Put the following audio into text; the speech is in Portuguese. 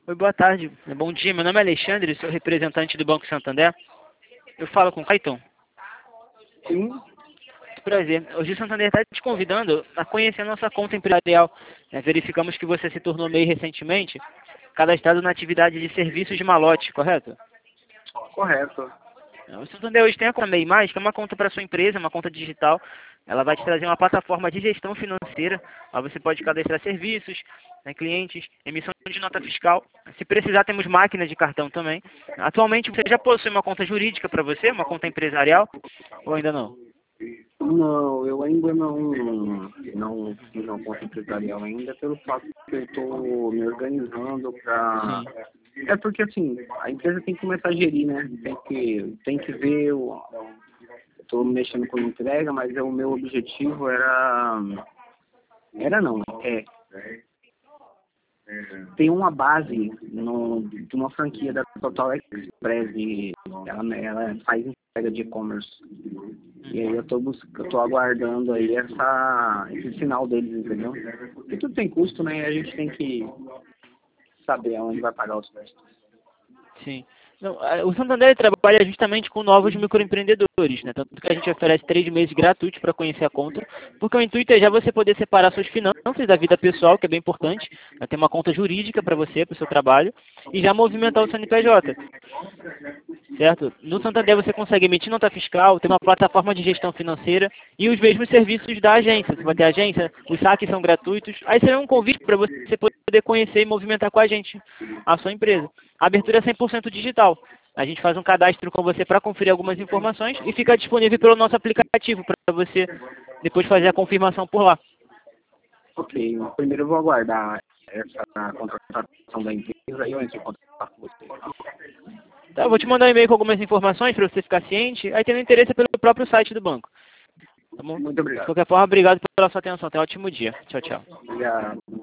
Oi, boa tarde. Bom dia, meu nome é Alexandre, sou representante do Banco Santander. Eu falo com o Caetano. Sim, Muito prazer. Hoje o Santander está te convidando a conhecer a nossa conta empresarial. Verificamos que você se tornou MEI recentemente, cadastrado na atividade de serviços de malote, correto? correto. O Santander hoje tem a conta MEI+, que é uma conta para sua empresa, uma conta digital. Ela vai te trazer uma plataforma de gestão financeira. Lá você pode cadastrar serviços, clientes, emissão de nota fiscal. Se precisar, temos máquina de cartão também. Atualmente, você já possui uma conta jurídica para você, uma conta empresarial, ou ainda não? Não, eu ainda não fiz uma conta empresarial ainda, pelo fato que eu estou me organizando para... Sim, É porque, assim, a empresa tem que começar a gerir, né? Tem que ver... Estou mexendo com entrega, mas o meu objetivo era... Era não, é tem uma base de uma franquia da Total Express e ela faz entrega de e-commerce. E aí eu tô aguardando aí esse sinal deles, entendeu? Porque tudo tem custo, né? E a gente tem que saber aonde vai pagar os custos. sim. Não, o Santander trabalha justamente com novos microempreendedores, né? Tanto que a gente oferece 3 meses gratuitos para conhecer a conta, porque o intuito é já você poder separar suas finanças da vida pessoal, que é bem importante, né? Ter uma conta jurídica para você, para o seu trabalho, e já movimentar o CNPJ, certo? No Santander você consegue emitir nota fiscal, ter uma plataforma de gestão financeira e os mesmos serviços da agência. Você vai ter agência, os saques são gratuitos. Aí será um convite para você poder conhecer e movimentar com a gente a sua empresa. A abertura é 100% digital. A gente faz um cadastro com você para conferir algumas informações e fica disponível pelo nosso aplicativo para você depois fazer a confirmação por lá. Ok, primeiro eu vou aguardar essa contratação da empresa e eu entro em contato com você. Tá, eu vou te mandar um e-mail com algumas informações para você ficar ciente. Aí tendo interesse pelo próprio site do banco. Tá bom? Muito De obrigado. qualquer forma, obrigado pela sua atenção. Tenha um ótimo dia. Tchau, tchau. Obrigado.